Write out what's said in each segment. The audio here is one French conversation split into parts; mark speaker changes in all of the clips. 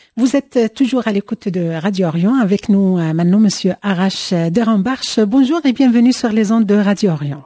Speaker 1: Vous êtes toujours à l'écoute de Radio Orient. Avec nous maintenant Monsieur Arash Derambarche. Bonjour et bienvenue sur les ondes de Radio Orient.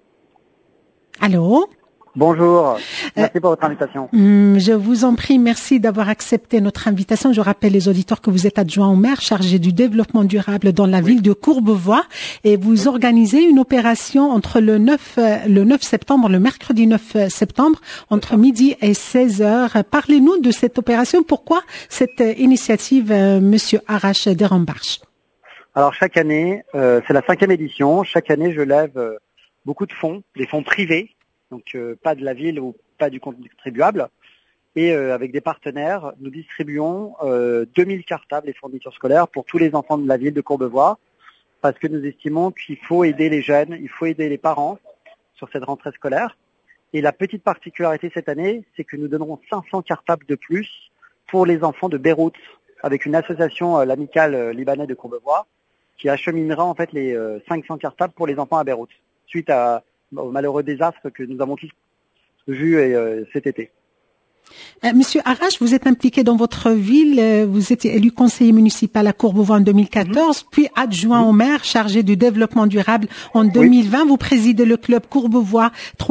Speaker 1: Allô?
Speaker 2: Bonjour, merci pour votre invitation.
Speaker 1: Je vous en prie, merci d'avoir accepté notre invitation. Je rappelle les auditeurs que vous êtes adjoint au maire chargé du développement durable dans la ville de Courbevoie et vous organisez une opération entre le 9 septembre, le mercredi 9 septembre, entre midi et 16 heures. Parlez-nous de cette opération. Pourquoi cette initiative, Monsieur Arash Derambarche?
Speaker 2: Alors chaque année, c'est la 5e édition. Chaque année, je lève beaucoup de fonds, des fonds privés. Donc pas de la ville ou pas du contribuable. Et avec des partenaires, nous distribuons 2000 cartables et fournitures scolaires pour tous les enfants de la ville de Courbevoie, parce que nous estimons qu'il faut aider les jeunes, il faut aider les parents sur cette rentrée scolaire. Et la petite particularité cette année, c'est que nous donnerons 500 cartables de plus pour les enfants de Beyrouth, avec une association, l'amicale libanais de Courbevoie, qui acheminera en fait les 500 cartables pour les enfants à Beyrouth, suite au malheureux désastre que nous avons tous vu cet été.
Speaker 1: Monsieur Arash, vous êtes impliqué dans votre ville, vous étiez élu conseiller municipal à Courbevoie en 2014, puis adjoint au maire chargé du développement durable en 2020. Vous présidez le club Courbevoie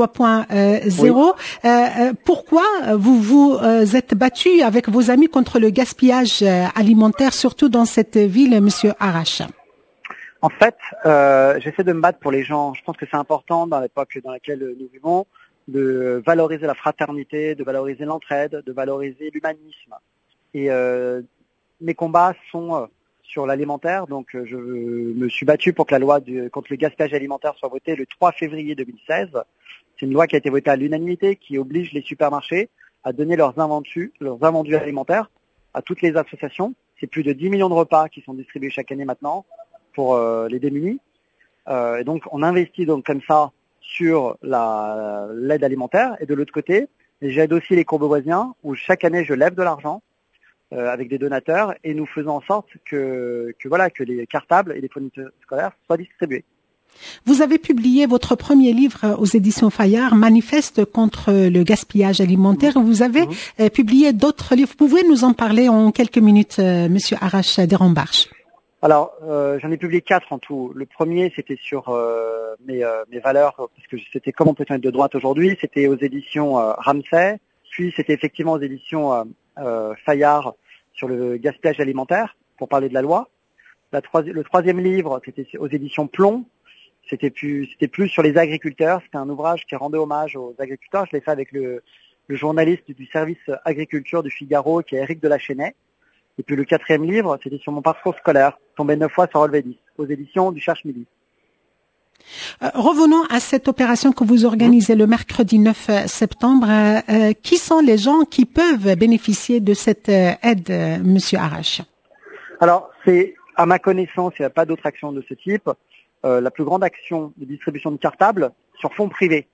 Speaker 1: 3.0. Pourquoi vous êtes battu avec vos amis contre le gaspillage alimentaire, surtout dans cette ville, monsieur Arash?
Speaker 2: En fait, j'essaie de me battre pour les gens. Je pense que c'est important dans l'époque dans laquelle nous vivons de valoriser la fraternité, de valoriser l'entraide, de valoriser l'humanisme. Et mes combats sont sur l'alimentaire. Donc, je me suis battu pour que la loi contre le gaspillage alimentaire soit votée le 3 février 2016. C'est une loi qui a été votée à l'unanimité, qui oblige les supermarchés à donner leurs invendus alimentaires à toutes les associations. C'est plus de 10 millions de repas qui sont distribués chaque année maintenant pour les démunis. Et donc, on investit donc comme ça sur l'aide alimentaire. Et de l'autre côté, j'aide aussi les Courbevoisiens, où chaque année, je lève de l'argent avec des donateurs et nous faisons en sorte que les cartables et les fournitures scolaires soient distribués.
Speaker 1: Vous avez publié votre premier livre aux éditions Fayard, Manifeste contre le gaspillage alimentaire. Vous avez publié d'autres livres. Vous pouvez nous en parler en quelques minutes, Monsieur Arash Derambarche?
Speaker 2: Alors, j'en ai publié 4 en tout. Le premier, c'était sur mes valeurs, parce que c'était Comment peut-on être de droite aujourd'hui. C'était aux éditions Ramsay. Puis, c'était effectivement aux éditions Fayard sur le gaspillage alimentaire, pour parler de la loi. Le troisième livre, c'était aux éditions Plomb. C'était plus sur les agriculteurs. C'était un ouvrage qui rendait hommage aux agriculteurs. Je l'ai fait avec le journaliste du service agriculture du Figaro, qui est Éric Delachesnay. Et puis le 4e livre, c'était sur mon parcours scolaire, tombé 9 fois sans relever 10, aux éditions du Cherche-Midi.
Speaker 1: Revenons à cette opération que vous organisez le mercredi 9 septembre. Qui sont les gens qui peuvent bénéficier de cette aide, Monsieur Arash? Alors,
Speaker 2: c'est, à ma connaissance, il n'y a pas d'autre action de ce type, la plus grande action de distribution de cartables sur fonds privés.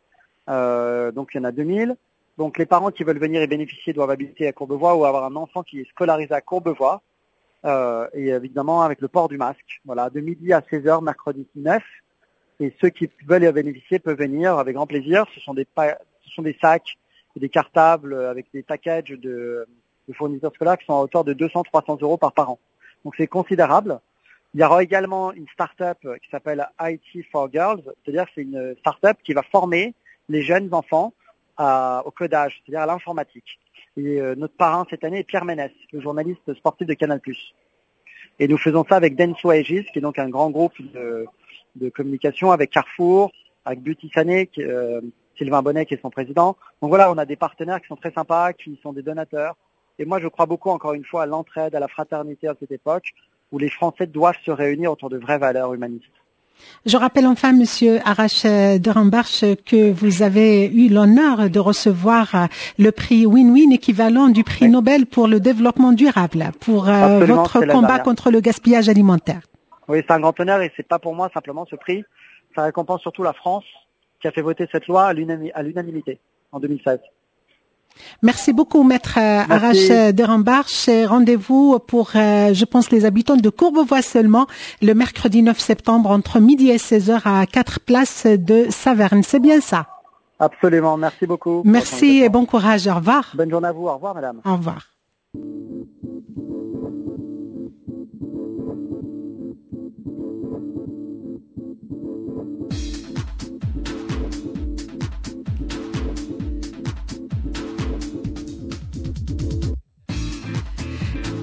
Speaker 2: Donc il y en a 2000. Donc les parents qui veulent venir et bénéficier doivent habiter à Courbevoie ou avoir un enfant qui est scolarisé à Courbevoie, et évidemment avec le port du masque. Voilà, de midi à 16h, mercredi 9. Et ceux qui veulent bénéficier peuvent venir avec grand plaisir. Ce sont des sacs et des cartables avec des packages de fournitures scolaires qui sont à hauteur de 200-300 euros par parent. Donc c'est considérable. Il y aura également une start-up qui s'appelle IT for Girls, c'est-à-dire que c'est une start-up qui va former les jeunes enfants au codage, c'est-à-dire à l'informatique. Et notre parrain cette année est Pierre Ménès, le journaliste sportif de Canal+. Et nous faisons ça avec Denso Aegis, qui est donc un grand groupe de communication, avec Carrefour, avec Beauty Sané, Sylvain Bonnet qui est son président. Donc voilà, on a des partenaires qui sont très sympas, qui sont des donateurs. Et moi, je crois beaucoup, encore une fois, à l'entraide, à la fraternité à cette époque, où les Français doivent se réunir autour de vraies valeurs humanistes.
Speaker 1: Je rappelle enfin, Monsieur Arash Derambarche, que vous avez eu l'honneur de recevoir le prix Win-Win, équivalent du prix Nobel pour le développement durable, pour votre combat contre le gaspillage alimentaire.
Speaker 2: Oui, c'est un grand honneur et c'est pas pour moi simplement ce prix. Ça récompense surtout la France qui a fait voter cette loi à l'unanimité en 2016.
Speaker 1: Merci beaucoup, Maître Arash Derambarche. Rendez-vous pour, je pense, les habitants de Courbevoie seulement, le mercredi 9 septembre, entre midi et 16h à 4 places de Saverne. C'est bien ça?
Speaker 2: Absolument. Merci beaucoup.
Speaker 1: Merci et bon courage. Au revoir.
Speaker 2: Bonne journée à vous. Au revoir, madame.
Speaker 1: Au revoir.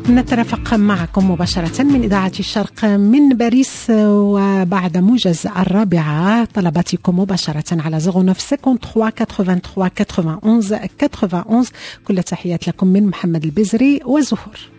Speaker 1: نترافق معكم مباشرة من إذاعة الشرق من باريس، وبعد موجز 4 طلباتكم مباشرة على 0953 83 91 91. كل تحيات لكم من محمد البزري وزهور.